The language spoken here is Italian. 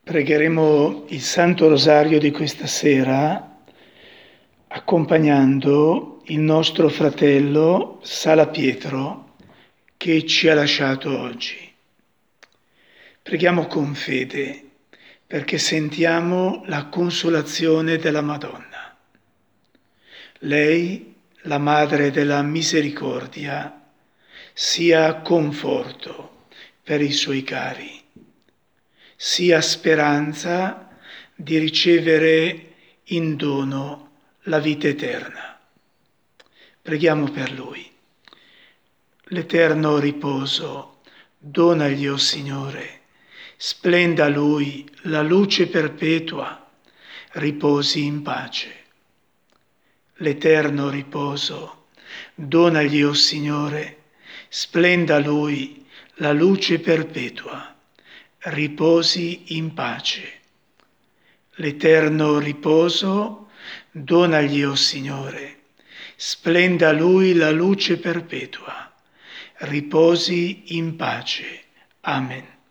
Pregheremo il Santo Rosario di questa sera accompagnando il nostro fratello Sala Pietro che ci ha lasciato oggi. Preghiamo con fede perché sentiamo la consolazione della Madonna. Lei, la Madre della Misericordia, sia conforto per i suoi cari, sia speranza di ricevere in dono la vita eterna. Preghiamo per lui. L'eterno riposo donagli, o Signore, splenda lui la luce perpetua, riposi in pace. L'eterno riposo donagli, o Signore, splenda lui la luce perpetua, riposi in pace. L'eterno riposo donagli, o Signore, splenda lui la luce perpetua, riposi in pace. Amen.